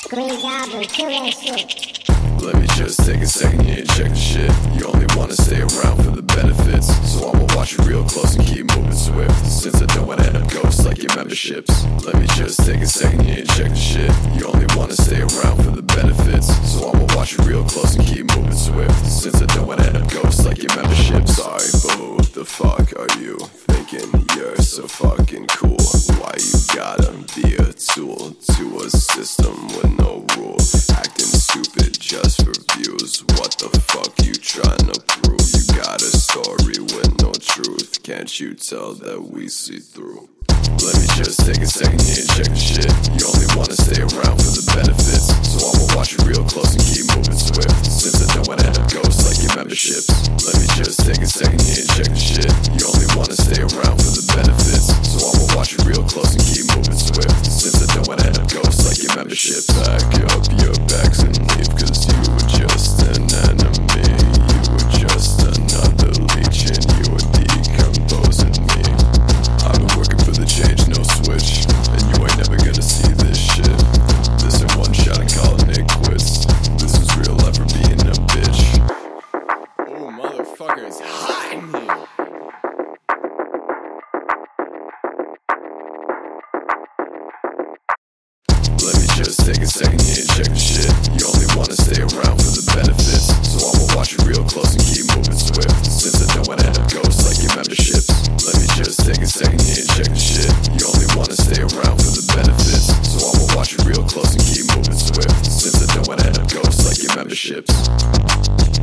Green Goblin, kill that shit. Let me just take a second here and check the shit. You only wanna stay around for the benefits, so I'ma watch you real close and keep moving swift, since I don't wanna end up ghosts like your memberships. Let me just take a second here and check the shit. You only wanna stay around for the benefits, so I'ma watch you real close and keep moving swift, since I don't wanna end up ghosts like your memberships. Sorry, but who the fuck are you? Thinking you're so fucking cool. Why you gotta be a tool to a system with no rules? Acting stupid just for views. What the fuck you trying to prove? You got a story with no truth. Can't you tell that we see through? Let me just take a second here and check the shit. You only wanna stay around for the benefits, so I'ma watch you real close and keep moving swift, since I don't wanna end up ghosts like your memberships. Let me just take a second here and check the shit. You only wanna stay around for the benefits, so I'ma watch you real close and keep moving swift, since I don't wanna end up ghosts like your memberships. Back up your backs and leave, cause you were just an enemy. You were just another leech and you were decomposing me. I've been working for the change, no switch, and you ain't never gonna see this shit. This in one shot and calling it quits. This is real life for being a bitch. Oh, motherfucker, it's hot in here. Let me just take a second here and check the shit. You only wanna stay around for the benefits, so I'ma watch you real close and keep moving swift, since I don't wanna end up ghosts like your memberships. Let me just take a second here and check the shit. You only wanna stay around for the benefits, so I'ma watch you real close and keep moving swift, since I don't wanna end up ghosts like your memberships.